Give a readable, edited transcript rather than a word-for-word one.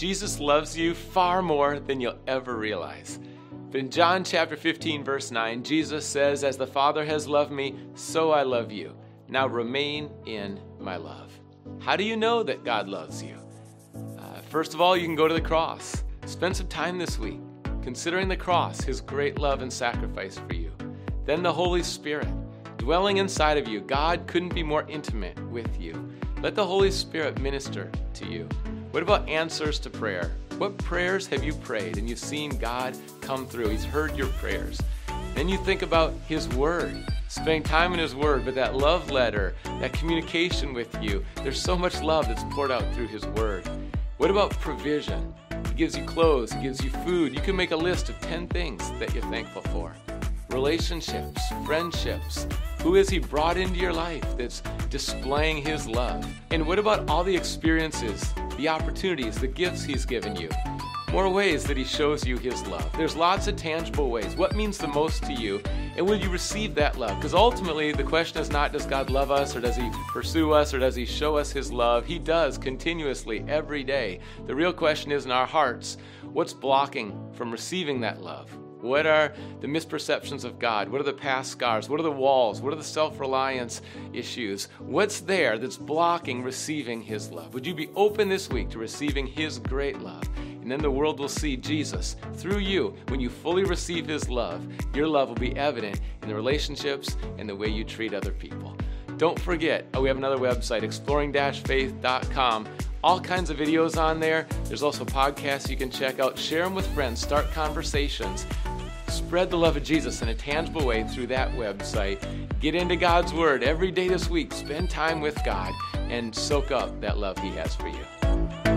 Jesus loves you far more than you'll ever realize. But in John chapter 15, verse 9, Jesus says, "As the Father has loved me, so I love you. Now remain in my love." How do you know that God loves you? First of all, you can go to the cross. Spend some time this week considering the cross, His great love and sacrifice for you. Then the Holy Spirit dwelling inside of you. God couldn't be more intimate with you. Let the Holy Spirit minister to you. What about answers to prayer? What prayers have you prayed and you've seen God come through? He's heard your prayers. Then you think about His Word, spending time in His Word, but that love letter, that communication with you. There's so much love that's poured out through His Word. What about provision? He gives you clothes, He gives you food. You can make a list of 10 things that you're thankful for. Relationships, friendships. Who has He brought into your life that's displaying His love? And what about all the experiences, the opportunities, the gifts He's given you? More ways that He shows you His love. There's lots of tangible ways. What means the most to you? And will you receive that love? Because ultimately the question is not, does God love us, or does He pursue us, or does He show us His love? He does continuously every day. The real question is in our hearts, what's blocking from receiving that love? What are the misperceptions of God? What are the past scars? What are the walls? What are the self-reliance issues? What's there that's blocking receiving His love? Would you be open this week to receiving His great love? And then the world will see Jesus through you. When you fully receive His love, your love will be evident in the relationships and the way you treat other people. Don't forget, we have another website, exploring-faith.com. All kinds of videos on there. There's also podcasts you can check out. Share them with friends. Start conversations. Spread the love of Jesus in a tangible way through that website. Get into God's Word every day this week. Spend time with God and soak up that love He has for you.